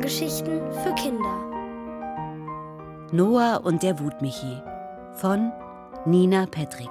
Hörgeschichten für Kinder. Noah und der Wutmichi von Nina Petrick.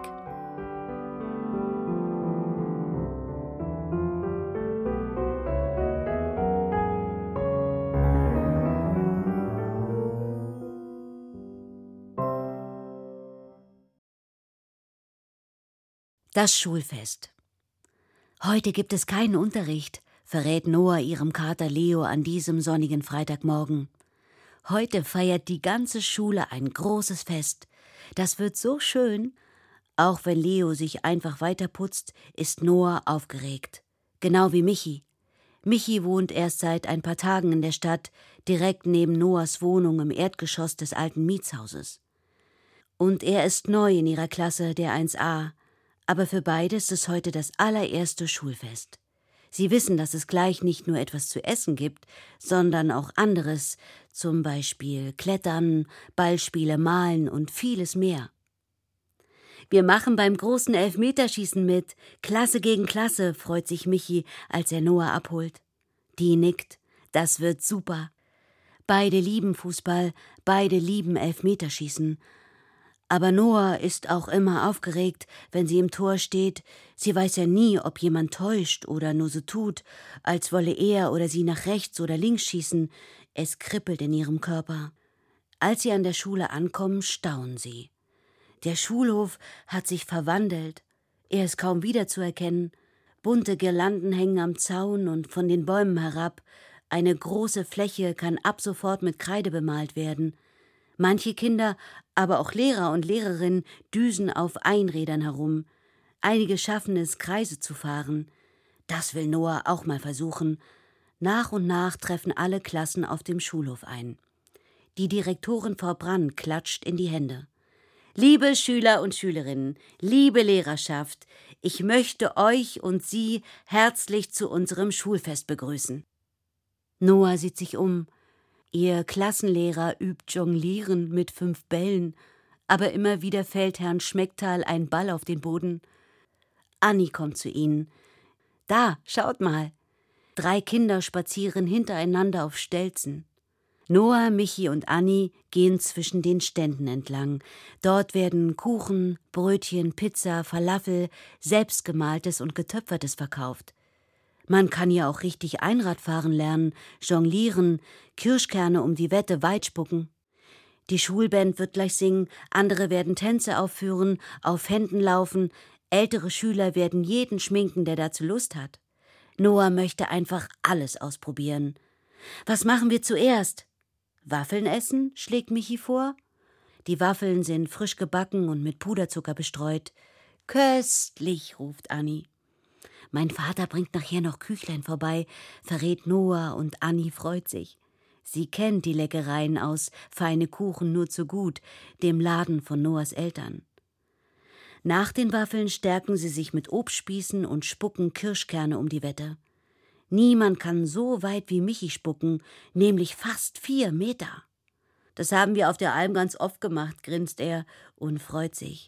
Das Schulfest. Heute gibt es keinen Unterricht, verrät Noah ihrem Kater Leo an diesem sonnigen Freitagmorgen. Heute feiert die ganze Schule ein großes Fest. Das wird so schön. Auch wenn Leo sich einfach weiterputzt, ist Noah aufgeregt. Genau wie Michi. Michi wohnt erst seit ein paar Tagen in der Stadt, direkt neben Noahs Wohnung im Erdgeschoss des alten Mietshauses. Und er ist neu in ihrer Klasse, der 1a. Aber für beide ist es heute das allererste Schulfest. Sie wissen, dass es gleich nicht nur etwas zu essen gibt, sondern auch anderes, zum Beispiel Klettern, Ballspiele, Malen und vieles mehr. Wir machen beim großen Elfmeterschießen mit. Klasse gegen Klasse, freut sich Michi, als er Noah abholt. Die nickt. Das wird super. Beide lieben Fußball, beide lieben Elfmeterschießen. Aber Noah ist auch immer aufgeregt, wenn sie im Tor steht. Sie weiß ja nie, ob jemand täuscht oder nur so tut, als wolle er oder sie nach rechts oder links schießen. Es kribbelt in ihrem Körper. Als sie an der Schule ankommen, staunen sie. Der Schulhof hat sich verwandelt. Er ist kaum wiederzuerkennen. Bunte Girlanden hängen am Zaun und von den Bäumen herab. Eine große Fläche kann ab sofort mit Kreide bemalt werden. Manche Kinder, aber auch Lehrer und Lehrerinnen düsen auf Einrädern herum. Einige schaffen es, Kreise zu fahren. Das will Noah auch mal versuchen. Nach und nach treffen alle Klassen auf dem Schulhof ein. Die Direktorin Frau Brann klatscht in die Hände. Liebe Schüler und Schülerinnen, liebe Lehrerschaft, ich möchte euch und Sie herzlich zu unserem Schulfest begrüßen. Noah sieht sich um. Ihr Klassenlehrer übt Jonglieren mit 5 Bällen, aber immer wieder fällt Herrn Schmecktal ein Ball auf den Boden. Anni kommt zu ihnen. Da, schaut mal. 3 Kinder spazieren hintereinander auf Stelzen. Noah, Michi und Anni gehen zwischen den Ständen entlang. Dort werden Kuchen, Brötchen, Pizza, Falafel, Selbstgemaltes und Getöpfertes verkauft. Man kann ja auch richtig Einradfahren lernen, jonglieren, Kirschkerne um die Wette weitspucken. Die Schulband wird gleich singen, andere werden Tänze aufführen, auf Händen laufen, ältere Schüler werden jeden schminken, der dazu Lust hat. Noah möchte einfach alles ausprobieren. Was machen wir zuerst? Waffeln essen, schlägt Michi vor. Die Waffeln sind frisch gebacken und mit Puderzucker bestreut. Köstlich, ruft Anni. Mein Vater bringt nachher noch Küchlein vorbei, verrät Noah und Anni freut sich. Sie kennt die Leckereien aus Feine Kuchen nur zu gut, dem Laden von Noahs Eltern. Nach den Waffeln stärken sie sich mit Obstspießen und spucken Kirschkerne um die Wette. Niemand kann so weit wie Michi spucken, nämlich fast 4 Meter. Das haben wir auf der Alm ganz oft gemacht, grinst er und freut sich.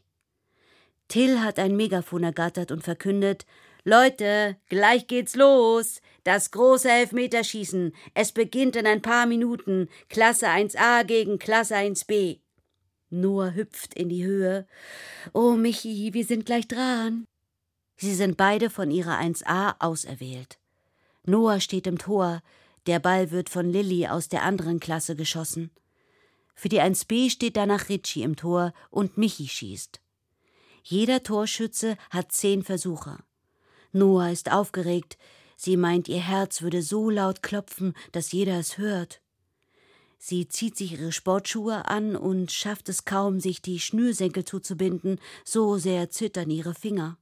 Till hat ein Megafon ergattert und verkündet: Leute, gleich geht's los. Das große Elfmeterschießen. Es beginnt in ein paar Minuten. Klasse 1a gegen Klasse 1b. Noah hüpft in die Höhe. Oh, Michi, wir sind gleich dran. Sie sind beide von ihrer 1a auserwählt. Noah steht im Tor. Der Ball wird von Lilly aus der anderen Klasse geschossen. Für die 1b steht danach Ritchie im Tor und Michi schießt. Jeder Torschütze hat 10 Versuche. Noah ist aufgeregt. Sie meint, ihr Herz würde so laut klopfen, dass jeder es hört. Sie zieht sich ihre Sportschuhe an und schafft es kaum, sich die Schnürsenkel zuzubinden, so sehr zittern ihre Finger.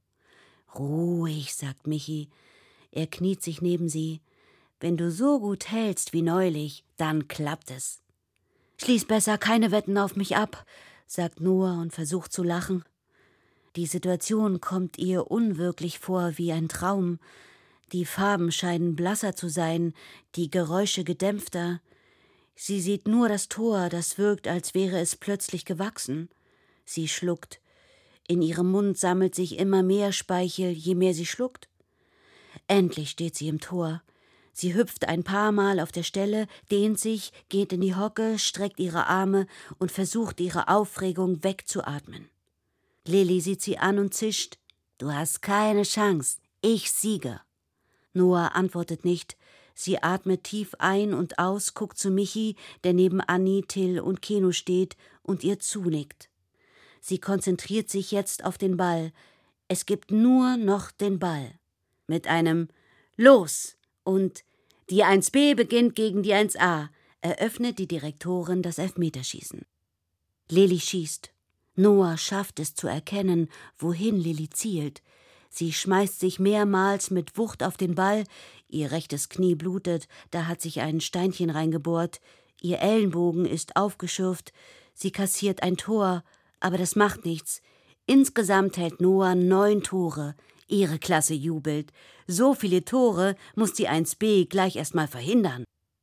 Ruhig, sagt Michi. Er kniet sich neben sie. Wenn du so gut hältst wie neulich, dann klappt es. Schließ besser keine Wetten auf mich ab, sagt Noah und versucht zu lachen. Die Situation kommt ihr unwirklich vor wie ein Traum. Die Farben scheinen blasser zu sein, die Geräusche gedämpfter. Sie sieht nur das Tor, das wirkt, als wäre es plötzlich gewachsen. Sie schluckt. In ihrem Mund sammelt sich immer mehr Speichel, je mehr sie schluckt. Endlich steht sie im Tor. Sie hüpft ein paar Mal auf der Stelle, dehnt sich, geht in die Hocke, streckt ihre Arme und versucht, ihre Aufregung wegzuatmen. Lilli sieht sie an und zischt: »Du hast keine Chance, ich siege.« Noah antwortet nicht. Sie atmet tief ein und aus, guckt zu Michi, der neben Anni, Till und Keno steht und ihr zunickt. Sie konzentriert sich jetzt auf den Ball. Es gibt nur noch den Ball. Mit einem »Los!« und »Die 1b beginnt gegen die 1a« eröffnet die Direktorin das Elfmeterschießen. Lilli schießt. Noah schafft es zu erkennen, wohin Lilli zielt. Sie schmeißt sich mehrmals mit Wucht auf den Ball. Ihr rechtes Knie blutet, da hat sich ein Steinchen reingebohrt. Ihr Ellenbogen ist aufgeschürft. Sie kassiert ein Tor, aber das macht nichts. Insgesamt hält Noah 9 Tore. Ihre Klasse jubelt. So viele Tore muss die 1b gleich erst mal verhindern.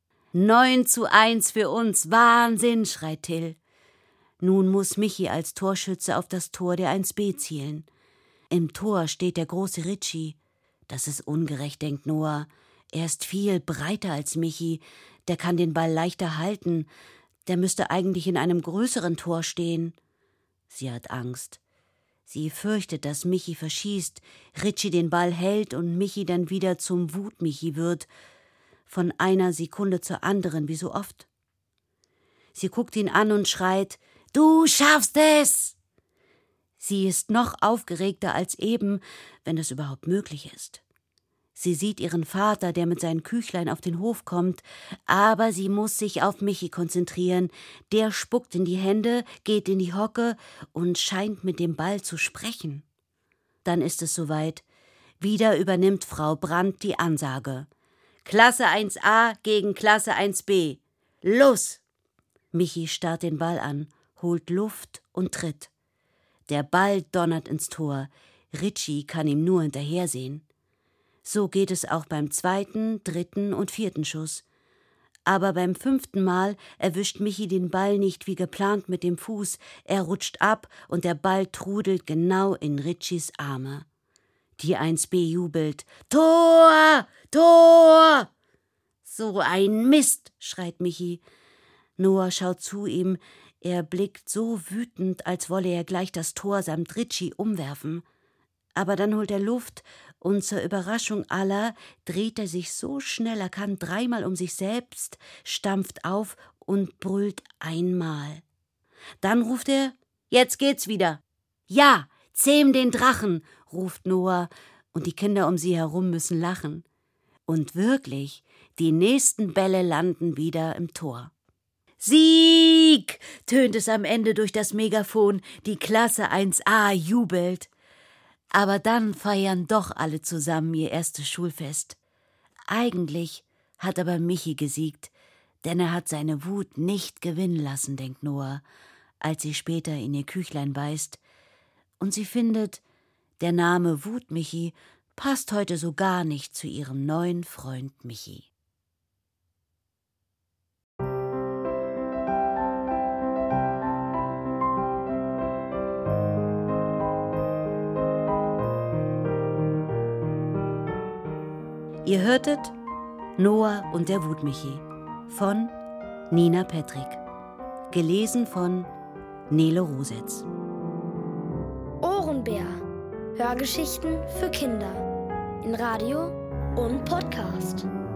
9:1 für uns. Wahnsinn, schreit Till. Nun muss Michi als Torschütze auf das Tor der 1b zielen. Im Tor steht der große Ritchie. Das ist ungerecht, denkt Noah. Er ist viel breiter als Michi. Der kann den Ball leichter halten. Der müsste eigentlich in einem größeren Tor stehen. Sie hat Angst. Sie fürchtet, dass Michi verschießt, Ritchie den Ball hält und Michi dann wieder zum Wut-Michi wird. Von einer Sekunde zur anderen, wie so oft. Sie guckt ihn an und schreit: »Du schaffst es!« Sie ist noch aufgeregter als eben, wenn es überhaupt möglich ist. Sie sieht ihren Vater, der mit seinen Küchlein auf den Hof kommt, aber sie muss sich auf Michi konzentrieren. Der spuckt in die Hände, geht in die Hocke und scheint mit dem Ball zu sprechen. Dann ist es soweit. Wieder übernimmt Frau Brandt die Ansage. »Klasse 1a gegen Klasse 1b. Los!« Michi starrt den Ball an, holt Luft und tritt. Der Ball donnert ins Tor. Ritchie kann ihm nur hinterhersehen. So geht es auch beim 2., 3. und 4. Schuss. Aber beim 5. Mal erwischt Michi den Ball nicht wie geplant mit dem Fuß. Er rutscht ab und der Ball trudelt genau in Ritchies Arme. Die 1b jubelt. »Tor! Tor!« »So ein Mist«, schreit Michi. Noah schaut zu ihm. Er blickt so wütend, als wolle er gleich das Tor samt Ritchie umwerfen. Aber dann holt er Luft und zur Überraschung aller dreht er sich so schnell er kann 3-mal um sich selbst, stampft auf und brüllt einmal. Dann ruft er: »Jetzt geht's wieder!« »Ja, zähm den Drachen«, ruft Noah, und die Kinder um sie herum müssen lachen. Und wirklich, die nächsten Bälle landen wieder im Tor. »Sieg!« tönt es am Ende durch das Megafon. Die Klasse 1a jubelt. Aber dann feiern doch alle zusammen ihr erstes Schulfest. Eigentlich hat aber Michi gesiegt, denn er hat seine Wut nicht gewinnen lassen, denkt Noah, als sie später in ihr Küchlein beißt. Und sie findet, der Name Wut-Michi passt heute so gar nicht zu ihrem neuen Freund Michi. Ihr hörtet Noah und der Wut-Michi von Nina Petrick, gelesen von Nele Rosetz. Ohrenbär. Hörgeschichten für Kinder in Radio und Podcast.